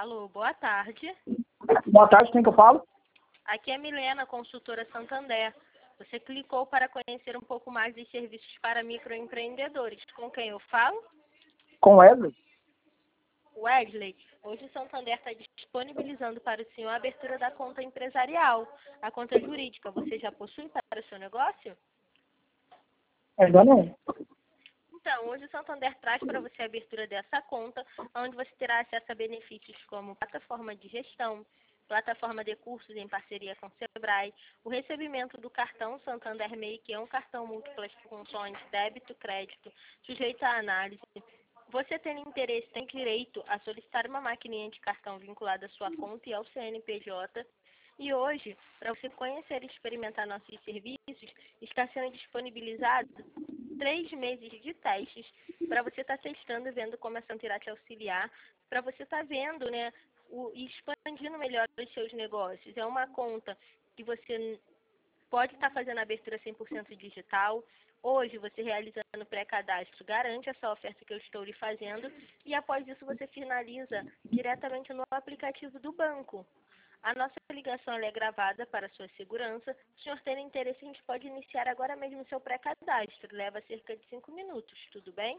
Alô, boa tarde. Boa tarde, quem que eu falo? Aqui é Milena, consultora Santander. Você clicou para conhecer um pouco mais dos serviços para microempreendedores. Com quem eu falo? Com Wesley? Wesley, hoje o Santander está disponibilizando para o senhor a abertura da conta empresarial, a conta jurídica. Você já possui para o seu negócio? Ainda não. Então, hoje o Santander traz para você a abertura dessa conta, onde você terá acesso a benefícios como plataforma de gestão, plataforma de cursos em parceria com o Sebrae, o recebimento do cartão Santander MEI, que é um cartão múltiplas funções, débito, crédito, sujeito à análise. Você tendo interesse, tem direito a solicitar uma maquininha de cartão vinculada à sua conta e ao CNPJ. E hoje, para você conhecer e experimentar nossos serviços, está sendo disponibilizado 3 meses de testes para você estar testando e vendo como a Santa irá te auxiliar, para você estar vendo, né, e expandindo melhor os seus negócios. É uma conta que você pode estar fazendo a abertura 100% digital. Hoje, você realizando pré-cadastro, garante essa oferta que eu estou lhe fazendo e após isso você finaliza diretamente no aplicativo do banco. A nossa ligação é gravada para sua segurança. Se o senhor tem interesse, a gente pode iniciar agora mesmo o seu pré-cadastro. Leva cerca de 5 minutos, tudo bem?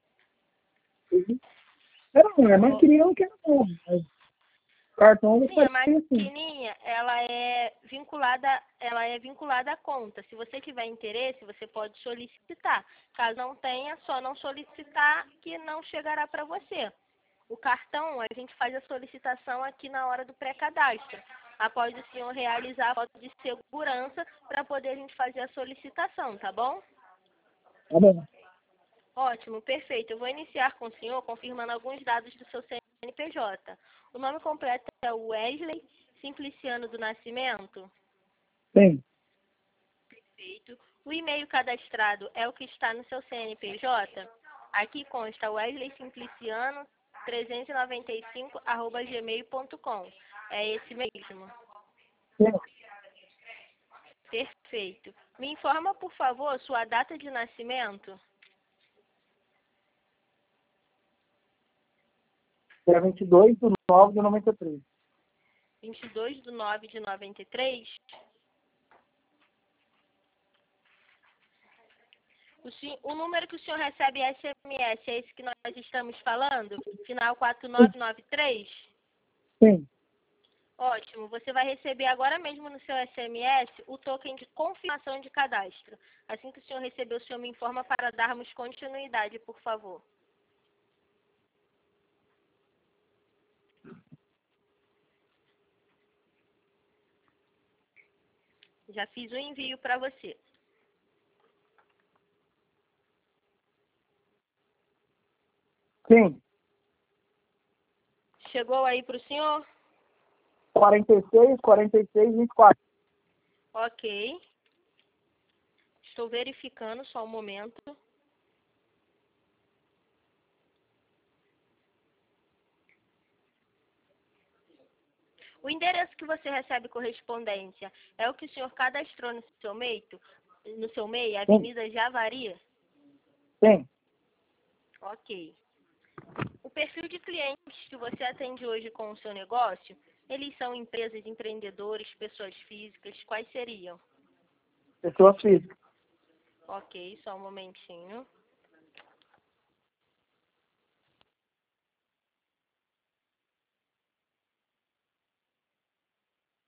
Não, é maquininha, eu não quero não. Cartão eu Sim, a faria assim. maquininha, ela é vinculada à conta. Se você tiver interesse, você pode solicitar. Caso não tenha, só não solicitar que não chegará para você. O cartão, a gente faz a solicitação aqui na hora do pré-cadastro. Após o senhor realizar a foto de segurança para poder a gente fazer a solicitação, tá bom? Tá bom. Ótimo, perfeito. Eu vou iniciar com o senhor confirmando alguns dados do seu CNPJ. O nome completo é Wesley Simpliciano do Nascimento? Tem. Perfeito. O e-mail cadastrado é o que está no seu CNPJ? Aqui consta Wesley Simpliciano 395@gmail.com. É esse mesmo? Tem. Perfeito. Me informa, por favor, sua data de nascimento? É 22/9/93. 22/9/93. O número que o senhor recebe SMS é esse que nós estamos falando? Final 4993? Sim. Ótimo. Você vai receber agora mesmo no seu SMS o token de confirmação de cadastro. Assim que o senhor receber, o senhor me informa para darmos continuidade, por favor. Já fiz o envio para você. Sim. Chegou aí para o senhor? 46/46/24. Ok. Estou verificando, só um momento. O endereço que você recebe correspondência é o que o senhor cadastrou no seu MEI, Avenida Javari? Sim. Ok. O perfil de clientes que você atende hoje com o seu negócio, eles são empresas, empreendedores, pessoas físicas, quais seriam? Pessoa física. Ok, só um momentinho.